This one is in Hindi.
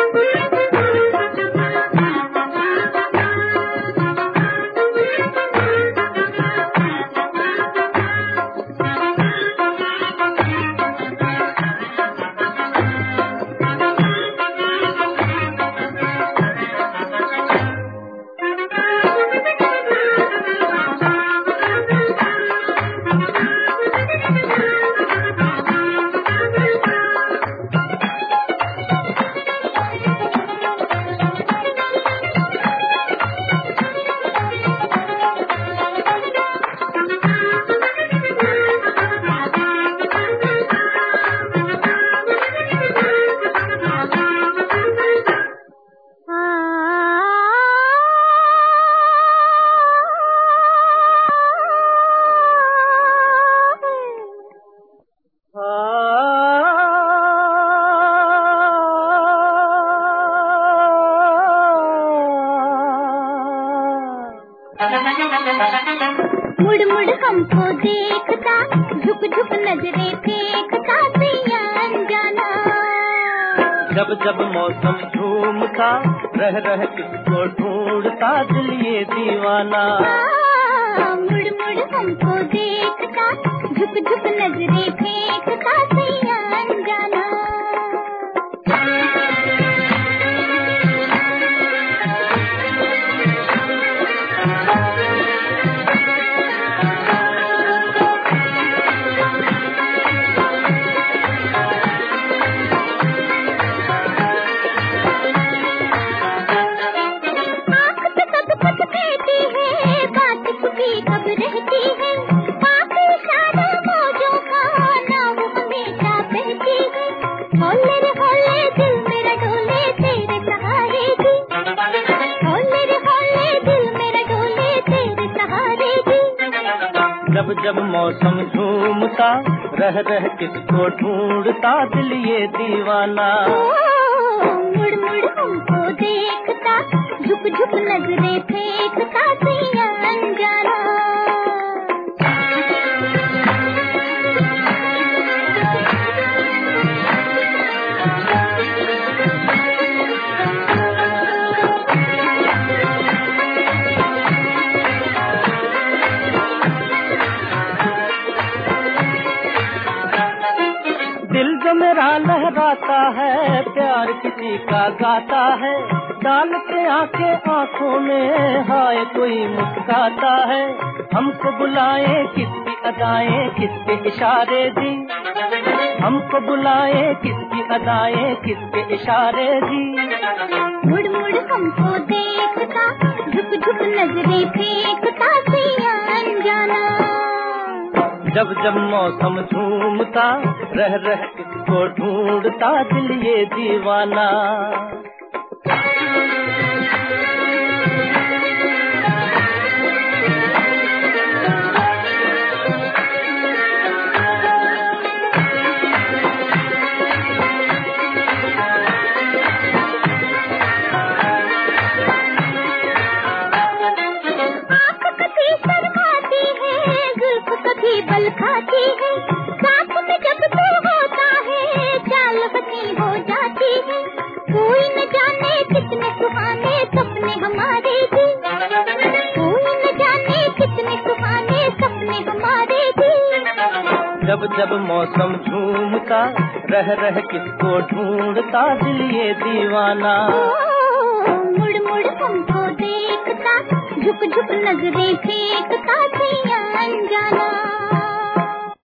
मुड़ मुड़ हमको देखता, झुक झुक नजरें फेंकता पिया अनजाना। जब जब मौसम झूमता, रह रह किसको ढूंढता दिल ये दीवाना। मुड़ मुड़ हमको देखता, झुक झुक नजरें फेंकता पिया अनजाना। कब रहती है बाकी सारा मौजों का नाम हमेशा बहती है। होले रे होले दिल मेरा डोले तेरे सहारे जी, होले रे होले दिल मेरा डोले तेरे सहारे जी। जब जब मौसम झूमता, रह रह किसको ढूंढता दिल ये दीवाना। मुड़ मुड़ हमको देखता, झुक झुक नजरें फेंकता पिया अनजाना। दिल जो मेरा लहराता है, प्यार किसी का गाता है। डाल के आंखें आंखों में हाय कोई मुस्काता है। हमको बुलाए किसकी अदाएं किसके इशारे दी, हमको बुलाए किसकी अदाएं किसके इशारे दी। मुड़ मुड़ हमको देखता, झुक झुक नजरें फेंकता पिया अनजाना। जब जब मौसम झूमता, रह रह किसको ढूंढता दिल ये दीवाना। बल खाती है साथ में जब तू होता है, चाल हंसी हो जाती है। कोई न जाने कितने सुहाने सपने हमारे जी, कोई न जाने कितने सुहाने सपने हमारे जी। जब जब मौसम झूमता, रह रह किसको ढूंढता दिल ये दीवाना। मुड़ मुड़ हमको देखता, झुक झुक नजरें फेंकता।